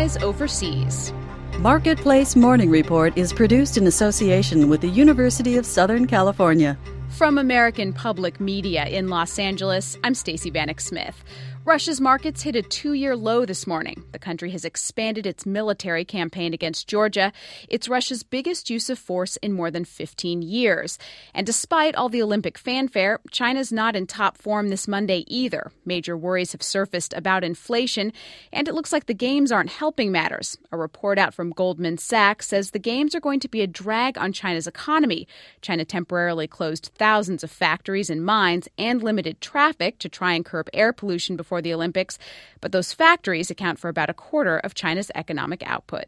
Eyes Overseas. Marketplace Morning Report is produced in association with the University of Southern California. From American Public Media in Los Angeles, I'm Stacey Vanek Smith. Russia's markets hit a 2-year low this morning. The country has expanded its military campaign against Georgia. It's Russia's biggest use of force in more than 15 years. And despite all the Olympic fanfare, China's not in top form this Monday either. Major worries have surfaced about inflation, and it looks like the games aren't helping matters. A report out from Goldman Sachs says the games are going to be a drag on China's economy. China temporarily closed thousands of factories and mines and limited traffic to try and curb air pollution before the Olympics, but those factories account for about a quarter of China's economic output.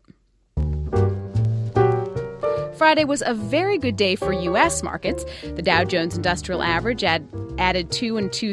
Friday was a very good day for U.S. markets. The Dow Jones Industrial Average added 2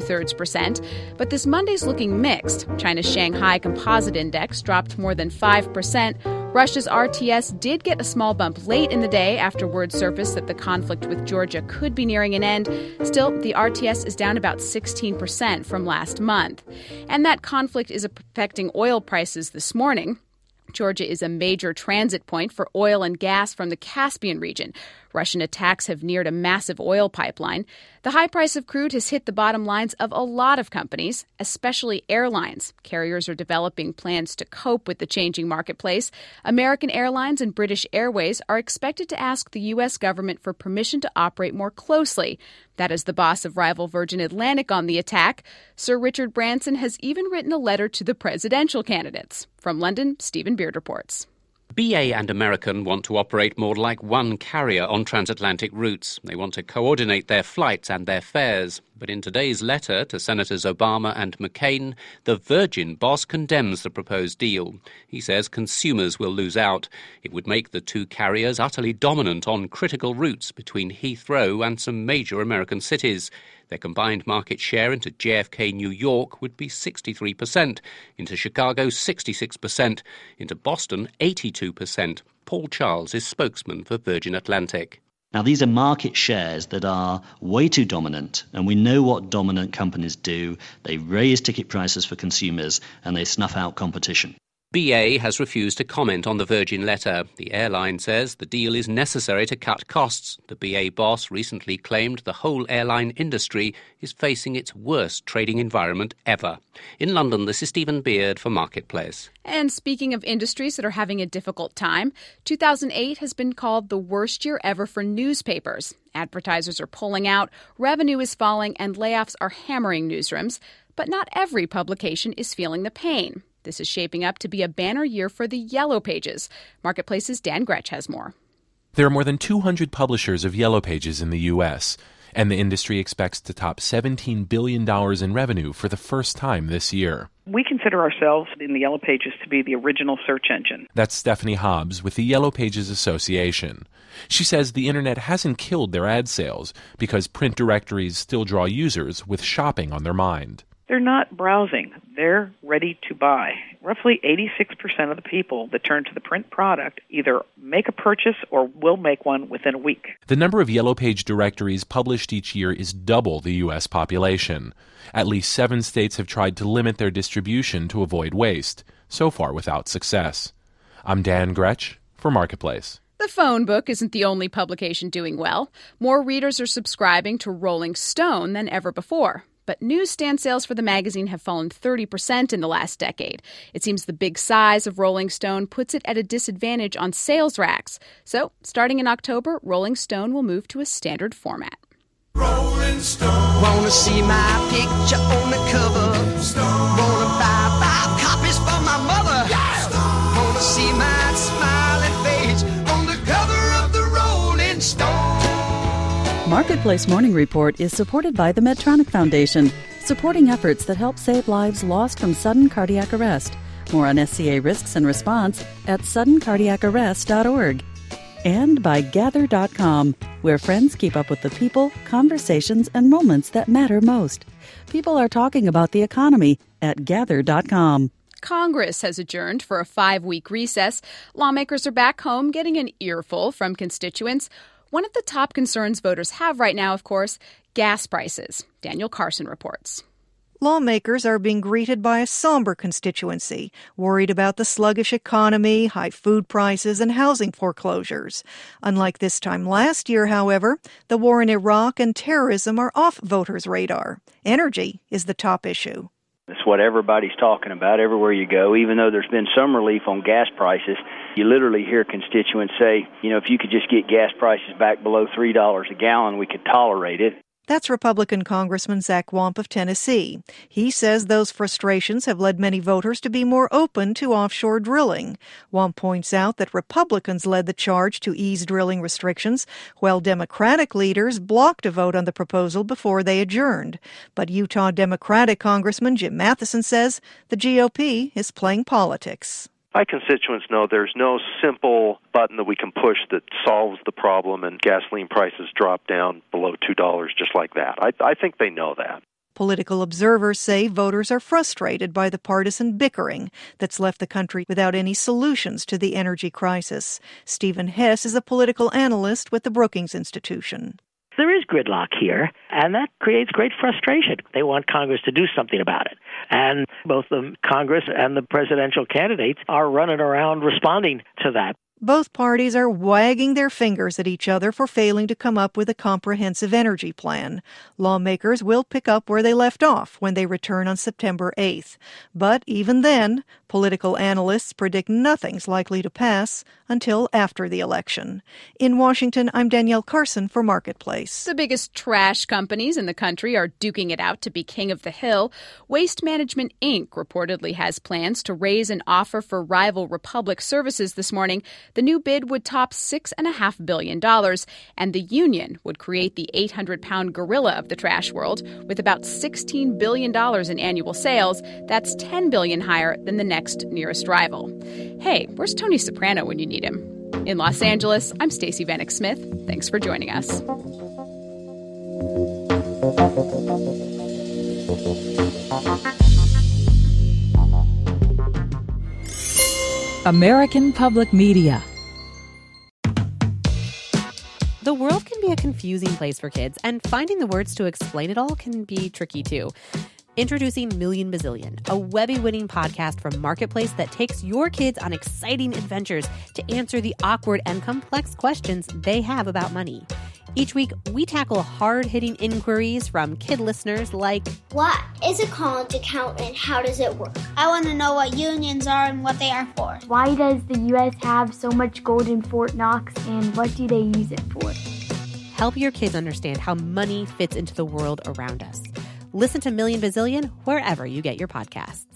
2/3%, but this Monday's looking mixed. China's Shanghai Composite Index dropped more than 5%. Russia's RTS did get a small bump late in the day after word surfaced that the conflict with Georgia could be nearing an end. Still, the RTS is down about 16% from last month. And that conflict is affecting oil prices this morning. Georgia is a major transit point for oil and gas from the Caspian region. Russian attacks have neared a massive oil pipeline. The high price of crude has hit the bottom lines of a lot of companies, especially airlines. Carriers are developing plans to cope with the changing marketplace. American Airlines and British Airways are expected to ask the U.S. government for permission to operate more closely. That is the boss of rival Virgin Atlantic on the attack. Sir Richard Branson has even written a letter to the presidential candidates. From London, Stephen Beard reports. BA and American want to operate more like one carrier on transatlantic routes. They want to coordinate their flights and their fares. But in today's letter to Senators Obama and McCain, the Virgin boss condemns the proposed deal. He says consumers will lose out. It would make the two carriers utterly dominant on critical routes between Heathrow and some major American cities. Their combined market share into JFK, New York would be 63%, into Chicago 66%, into Boston 82%. Paul Charles is spokesman for Virgin Atlantic. Now, these are market shares that are way too dominant, and we know what dominant companies do. They raise ticket prices for consumers, and they snuff out competition. BA has refused to comment on the Virgin letter. The airline says the deal is necessary to cut costs. The BA boss recently claimed the whole airline industry is facing its worst trading environment ever. In London, this is Stephen Beard for Marketplace. And speaking of industries that are having a difficult time, 2008 has been called the worst year ever for newspapers. Advertisers are pulling out, revenue is falling, and layoffs are hammering newsrooms. But not every publication is feeling the pain. This is shaping up to be a banner year for the Yellow Pages. Marketplace's Dan Gretsch has more. There are more than 200 publishers of Yellow Pages in the U.S., and the industry expects to top $17 billion in revenue for the first time this year. We consider ourselves in the Yellow Pages to be the original search engine. That's Stephanie Hobbs with the Yellow Pages Association. She says the internet hasn't killed their ad sales because print directories still draw users with shopping on their mind. They're not browsing. They're ready to buy. Roughly 86% of the people that turn to the print product either make a purchase or will make one within a week. The number of Yellow Page directories published each year is double the U.S. population. At least 7 states have tried to limit their distribution to avoid waste, so far without success. I'm Dan Gretsch for Marketplace. The phone book isn't the only publication doing well. More readers are subscribing to Rolling Stone than ever before. But newsstand sales for the magazine have fallen 30% in the last decade. It seems the big size of Rolling Stone puts it at a disadvantage on sales racks. So, starting in October, Rolling Stone will move to a standard format. Rolling Stone. Wanna see my picture on the cover? Stone. Wanna buy 5 copies for my mother? Yeah. Stone. Wanna see my smiling face on the cover of the Rolling Stone? Marketplace Morning Report is supported by the Medtronic Foundation, supporting efforts that help save lives lost from sudden cardiac arrest. More on SCA risks and response at suddencardiacarrest.org. And by Gather.com, where friends keep up with the people, conversations, and moments that matter most. People are talking about the economy at Gather.com. Congress has adjourned for a 5-week recess. Lawmakers are back home getting an earful from constituents. One of the top concerns voters have right now, of course, gas prices. Daniel Carson reports. Lawmakers are being greeted by a somber constituency, worried about the sluggish economy, high food prices, and housing foreclosures. Unlike this time last year, however, the war in Iraq and terrorism are off voters' radar. Energy is the top issue. It's what everybody's talking about everywhere you go. Even though there's been some relief on gas prices, you literally hear constituents say, if you could just get gas prices back below $3 a gallon, we could tolerate it. That's Republican Congressman Zach Wamp of Tennessee. He says those frustrations have led many voters to be more open to offshore drilling. Wamp points out that Republicans led the charge to ease drilling restrictions, while Democratic leaders blocked a vote on the proposal before they adjourned. But Utah Democratic Congressman Jim Matheson says the GOP is playing politics. My constituents know there's no simple button that we can push that solves the problem and gasoline prices drop down below $2 just like that. I think they know that. Political observers say voters are frustrated by the partisan bickering that's left the country without any solutions to the energy crisis. Stephen Hess is a political analyst with the Brookings Institution. There is gridlock here, and that creates great frustration. They want Congress to do something about it. And both the Congress and the presidential candidates are running around responding to that. Both parties are wagging their fingers at each other for failing to come up with a comprehensive energy plan. Lawmakers will pick up where they left off when they return on September 8th. But even then, political analysts predict nothing's likely to pass until after the election. In Washington, I'm Danielle Carson for Marketplace. The biggest trash companies in the country are duking it out to be king of the hill. Waste Management, Inc. reportedly has plans to raise an offer for rival Republic Services this morning. The new bid would top $6.5 billion, and the union would create the 800-pound gorilla of the trash world. With about $16 billion in annual sales, that's $10 billion higher than the next nearest rival. Hey, where's Tony Soprano when you need him? In Los Angeles, I'm Stacey Vanek Smith. Thanks for joining us. American Public Media. The world can be a confusing place for kids, and finding the words to explain it all can be tricky too. Introducing Million Bazillion, a Webby-winning podcast from Marketplace that takes your kids on exciting adventures to answer the awkward and complex questions they have about money. Each week, we tackle hard-hitting inquiries from kid listeners like, what is a college account and how does it work? I want to know what unions are and what they are for. Why does the U.S. have so much gold in Fort Knox and what do they use it for? Help your kids understand how money fits into the world around us. Listen to Million Bazillion wherever you get your podcasts.